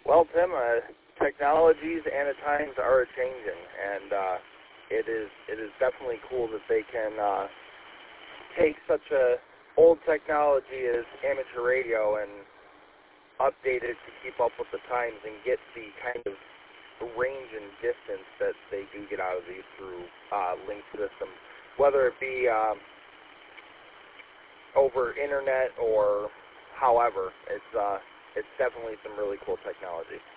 Well, Tim, technologies and at times are changing, and it is definitely cool that they can take such a old technology as amateur radio and update it to keep up with the times and get the kind of range and distance that they do get out of these through linked systems, whether it be over internet or however. It's definitely some really cool technology.